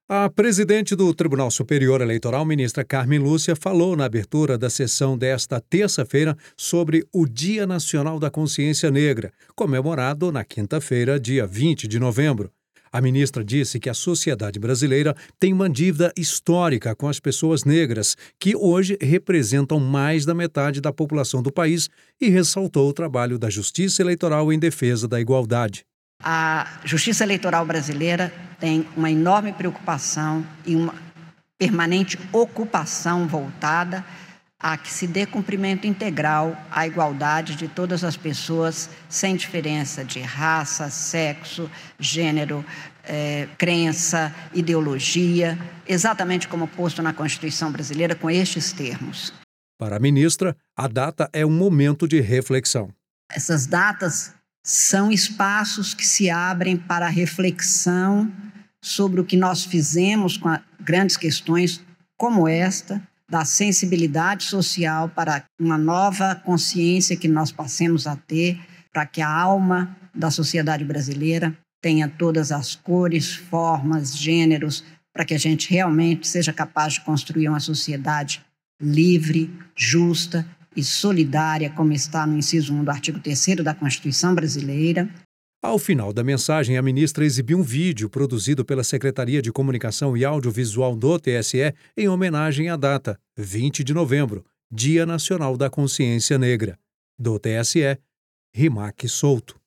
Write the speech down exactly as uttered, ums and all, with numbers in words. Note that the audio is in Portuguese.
A presidente do Tribunal Superior Eleitoral, ministra Carmen Lúcia, falou na abertura da sessão desta terça-feira sobre o Dia Nacional da Consciência Negra, comemorado na quinta-feira, dia vinte de novembro. A ministra disse que a sociedade brasileira tem uma dívida histórica com as pessoas negras, que hoje representam mais da metade da população do país, e ressaltou o trabalho da Justiça Eleitoral em defesa da igualdade. A Justiça Eleitoral brasileira tem uma enorme preocupação e uma permanente ocupação voltada a que se dê cumprimento integral à igualdade de todas as pessoas, sem diferença de raça, sexo, gênero, eh, crença, ideologia, exatamente como posto na Constituição brasileira, com estes termos. Para a ministra, a data é um momento de reflexão. Essas datas são espaços que se abrem para a reflexão sobre o que nós fizemos com a, grandes questões como esta, da sensibilidade social para uma nova consciência que nós passemos a ter, para que a alma da sociedade brasileira tenha todas as cores, formas, gêneros, para que a gente realmente seja capaz de construir uma sociedade livre, justa e solidária, como está no inciso um do artigo terceiro da Constituição brasileira. Ao final da mensagem, a ministra exibiu um vídeo produzido pela Secretaria de Comunicação e Audiovisual do T S E em homenagem à data, vinte de novembro, Dia Nacional da Consciência Negra. Do T S E, Rimac Souto.